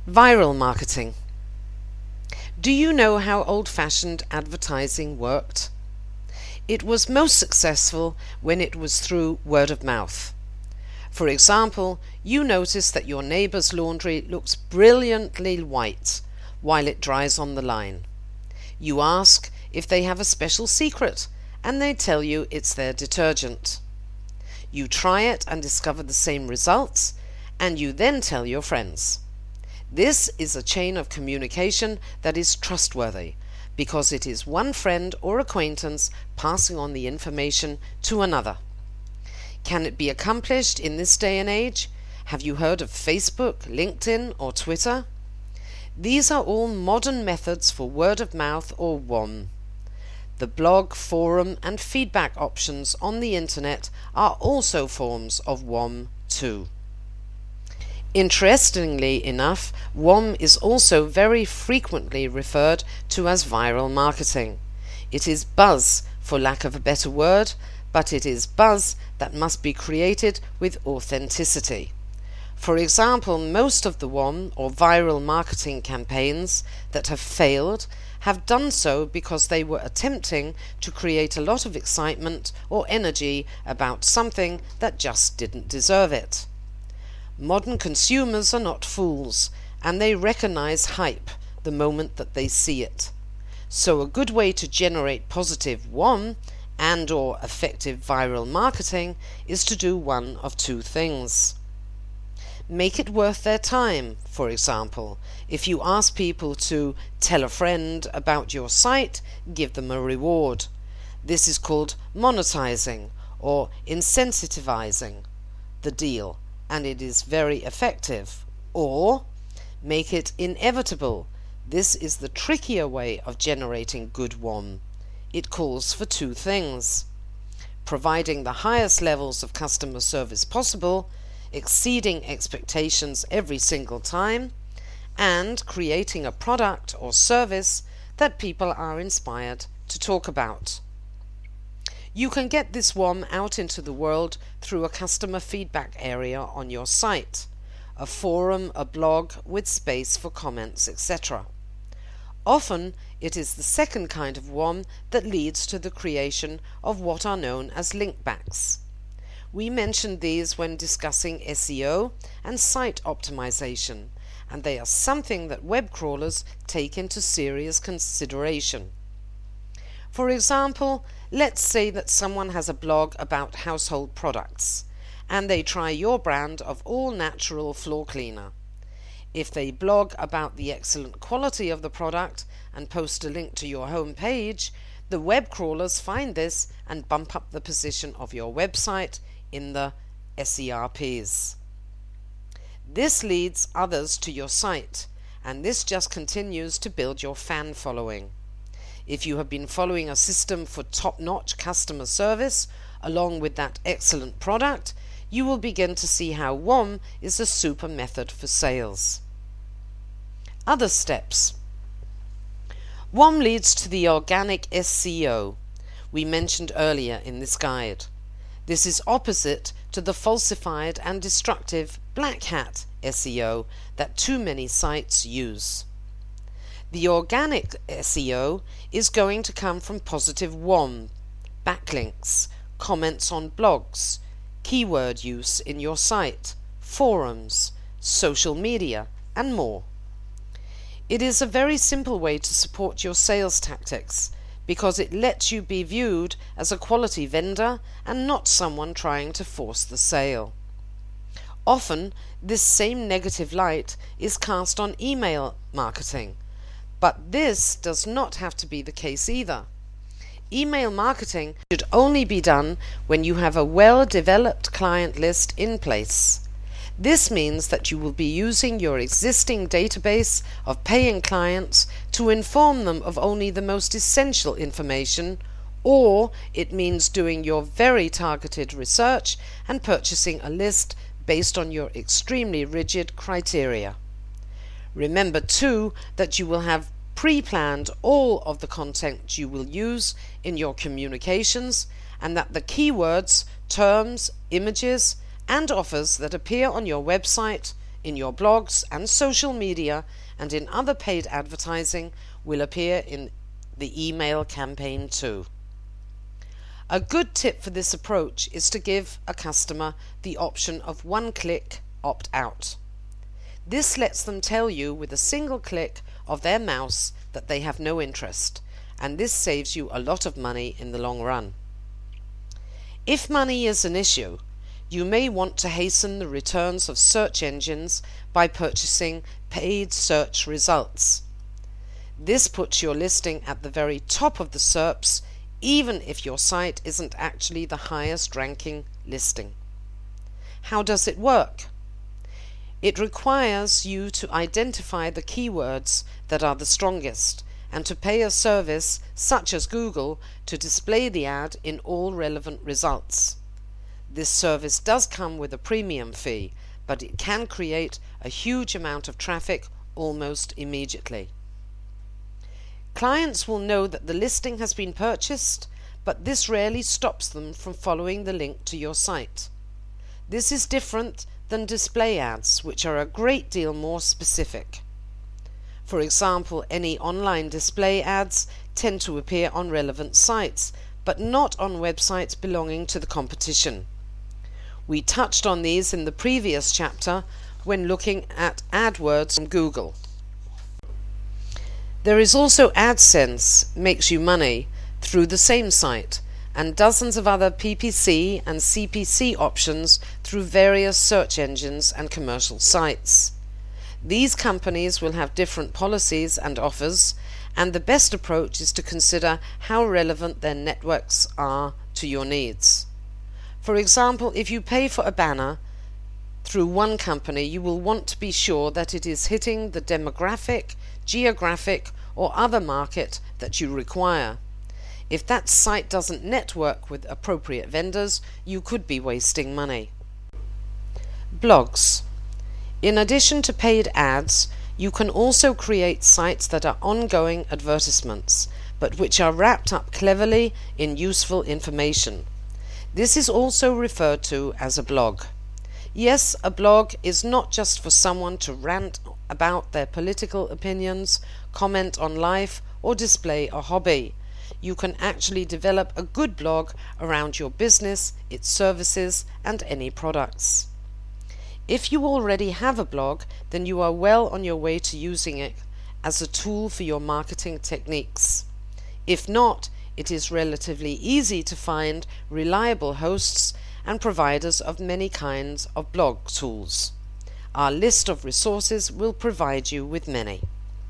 Viral marketing. Do you know how old-fashioned advertising worked? It was most successful when it was through word of mouth. For example, you notice that your neighbour's laundry looks brilliantly white while it dries on the line. You ask if they have a special secret, and they tell you it's their detergent. You try it and discover the same results, and you then tell your friends. This is a chain of communication that is trustworthy, because it is one friend or acquaintance passing on the information to another. Can it be accomplished in this day and age? Have you heard of Facebook, LinkedIn, or Twitter? These are all modern methods for word of mouth or WOM. The blog, forum, and feedback options on the internet are also forms of WOM too. Interestingly enough, WOM is also very frequently referred to as viral marketing. It is buzz, for lack of a better word, but it is buzz that must be created with authenticity. For example, most of the WOM or viral marketing campaigns that have failed have done so because they were attempting to create a lot of excitement or energy about something that just didn't deserve it. Modern consumers are not fools, and they recognize hype the moment that they see it. So a good way to generate positive WOM and or effective viral marketing is to do one of two things. Make it worth their time. For example, if you ask people to tell a friend about your site, give them a reward. This is called monetizing or incentivizing the deal, and it is very effective. Or make it inevitable. This is the trickier way of generating good WOM. It calls for two things: providing the highest levels of customer service possible, exceeding expectations every single time, and creating a product or service that people are inspired to talk about. You can get this WOM out into the world through a customer feedback area on your site, a forum, a blog with space for comments, etc. Often it is the second kind of WOM that leads to the creation of what are known as linkbacks. We mentioned these when discussing SEO and site optimization, and they are something that web crawlers take into serious consideration. For example, let's say that someone has a blog about household products, and they try your brand of all-natural floor cleaner. If they blog about the excellent quality of the product and post a link to your home page, the web crawlers find this and bump up the position of your website in the SERPs. This leads others to your site, and this just continues to build your fan following. If you have been following a system for top-notch customer service along with that excellent product, you will begin to see how WOM is a super method for sales. Other steps. WOM leads to the organic SEO we mentioned earlier in this guide. This is opposite to the falsified and destructive black hat SEO that too many sites use. The organic SEO is going to come from positive WOM, backlinks, comments on blogs, keyword use in your site, forums, social media, and more. It is a very simple way to support your sales tactics because it lets you be viewed as a quality vendor and not someone trying to force the sale. Often, this same negative light is cast on email marketing, but this does not have to be the case either. Email marketing should only be done when you have a well-developed client list in place. This means that you will be using your existing database of paying clients to inform them of only the most essential information, or it means doing your very targeted research and purchasing a list based on your extremely rigid criteria. Remember too that you will have pre-planned all of the content you will use in your communications, and that the keywords, terms, images, and offers that appear on your website, in your blogs and social media and in other paid advertising will appear in the email campaign too. A good tip for this approach is to give a customer the option of one-click opt-out. This lets them tell you with a single click of their mouse that they have no interest, and this saves you a lot of money in the long run. If money is an issue, you may want to hasten the returns of search engines by purchasing paid search results. This puts your listing at the very top of the SERPs, even if your site isn't actually the highest ranking listing. How does it work? It requires you to identify the keywords that are the strongest and to pay a service such as Google to display the ad in all relevant results. This service does come with a premium fee, but it can create a huge amount of traffic almost immediately. Clients will know that the listing has been purchased, but this rarely stops them from following the link to your site. This is different than display ads, which are a great deal more specific. For example, any online display ads tend to appear on relevant sites, but not on websites belonging to the competition. We touched on these in the previous chapter when looking at AdWords from Google. There is also AdSense, makes you money, through the same site, and dozens of other PPC and CPC options through various search engines and commercial sites. These companies will have different policies and offers, and the best approach is to consider how relevant their networks are to your needs. For example, if you pay for a banner through one company, you will want to be sure that it is hitting the demographic, geographic, or other market that you require. If that site doesn't network with appropriate vendors, you could be wasting money. Blogs. In addition to paid ads, you can also create sites that are ongoing advertisements, but which are wrapped up cleverly in useful information. This is also referred to as a blog. Yes, a blog is not just for someone to rant about their political opinions, comment on life, or display a hobby. You can actually develop a good blog around your business, its services, and any products. If you already have a blog, then you are well on your way to using it as a tool for your marketing techniques. If not, it is relatively easy to find reliable hosts and providers of many kinds of blog tools. Our list of resources will provide you with many.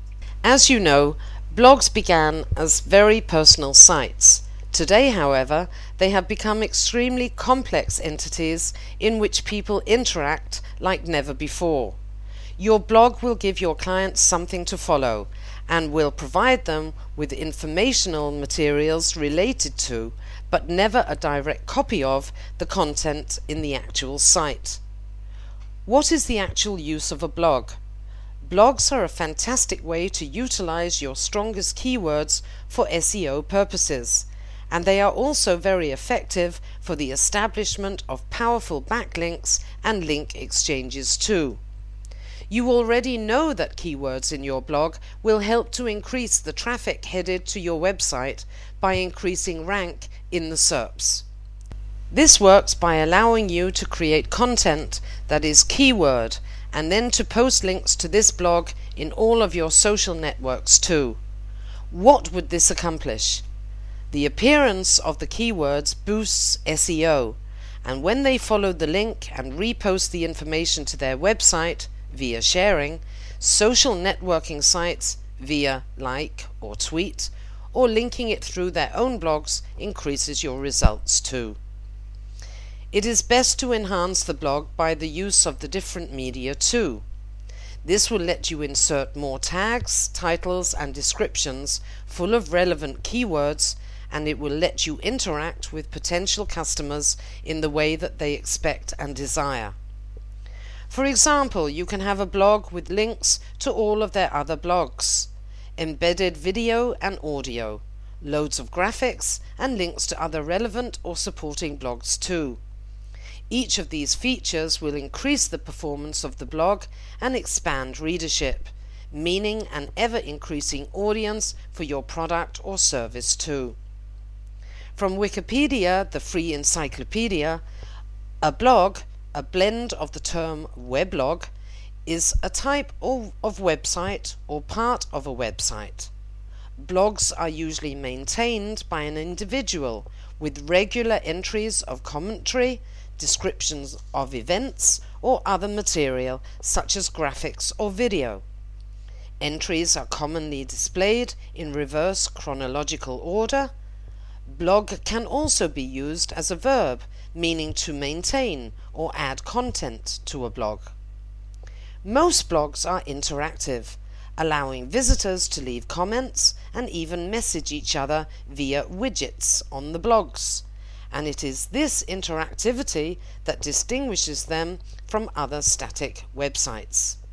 As you know, blogs began as very personal sites. Today, however, they have become extremely complex entities in which people interact like never before. Your blog will give your clients something to follow and will provide them with informational materials related to, but never a direct copy of, the content in the actual site. What is the actual use of a blog? Blogs are a fantastic way to utilize your strongest keywords for SEO purposes, and they are also very effective for the establishment of powerful backlinks and link exchanges too. You already know that keywords in your blog will help to increase the traffic headed to your website by increasing rank in the SERPs. This works by allowing you to create content that is keyword and then to post links to this blog in all of your social networks too. What would this accomplish? The appearance of the keywords boosts SEO, and when they follow the link and repost the information to their website via sharing, social networking sites via like or tweet, or linking it through their own blogs increases your results too. It is best to enhance the blog by the use of the different media too. This will let you insert more tags, titles and descriptions full of relevant keywords, and it will let you interact with potential customers in the way that they expect and desire. For example, you can have a blog with links to all of their other blogs, embedded video and audio, loads of graphics, and links to other relevant or supporting blogs too. Each of these features will increase the performance of the blog and expand readership, meaning an ever-increasing audience for your product or service too. From Wikipedia, the free encyclopedia, a blog, a blend of the term weblog, is a type of website or part of a website. Blogs are usually maintained by an individual with regular entries of commentary, descriptions of events, or other material such as graphics or video. Entries are commonly displayed in reverse chronological order. Blog can also be used as a verb, meaning to maintain or add content to a blog. Most blogs are interactive, allowing visitors to leave comments and even message each other via widgets on the blogs, and it is this interactivity that distinguishes them from other static websites.